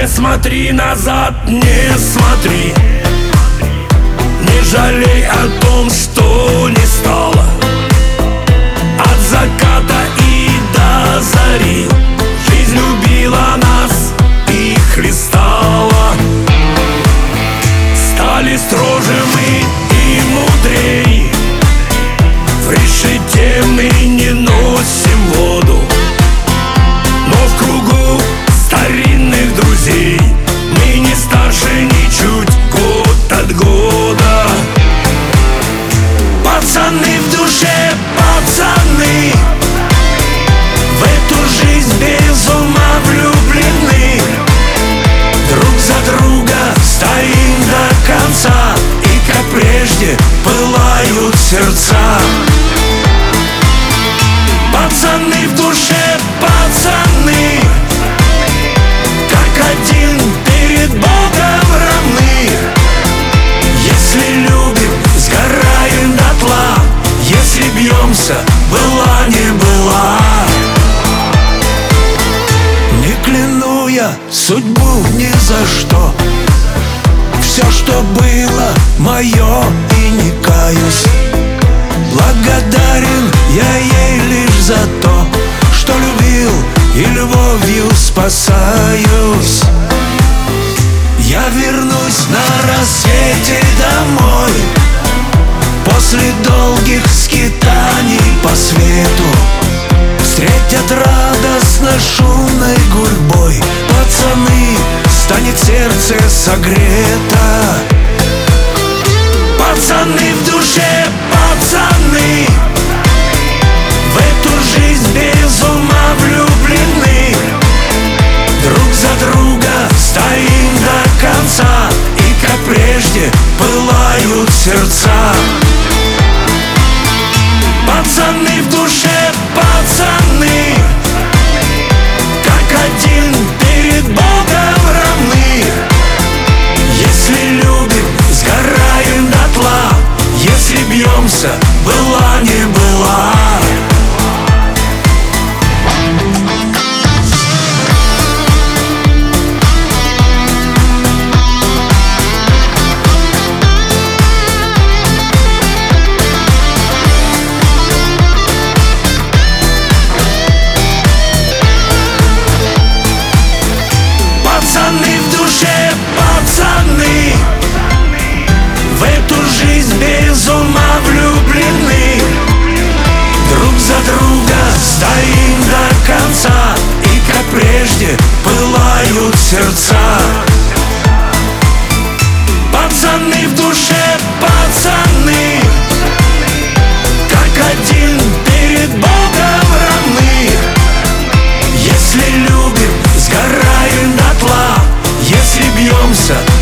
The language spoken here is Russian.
Не смотри назад, не смотри, не жалей о том, что не стало. От заката и до зари жизнь любила нас и хлестала. Стали строже мы и мудрей, в решете мы не носим воду, но в кругу старинных друзей мы не старше ничуть год от года. Пацаны в душе, пацаны, в эту жизнь без ума влюблены. Друг за друга стоим до конца, и как прежде пылают сердца. Пацаны в душе, пацаны, как один перед Богом равны. Если любим, сгораем дотла, если бьемся, была не была. Не кляну я судьбу ни за что, все, что было, мое, и не каюсь. Благодарен я ей лишь за то, что любил и любовью спасаюсь. Я вернусь на рассвете домой, после долгих скитаний по свету. Встретят радостно шумной гурьбой пацаны, станет сердце согрето. Пацаны в душе, пацаны, в эту жизнь без ума влюблены. Друг за друга стоим до конца, и как прежде пылают сердца. Пацаны в душе, пацаны, как один перед Богом равны. Если любим, сгораем дотла, если бьемся, была не была. Пацаны в душе, пацаны, в эту жизнь без ума влюблены. Друг за друга стоим до конца, и как прежде пылают сердца. Пацаны в душе, пацаны, как один перед Богом равны. Если любим, сгораем дотла, если бьемся,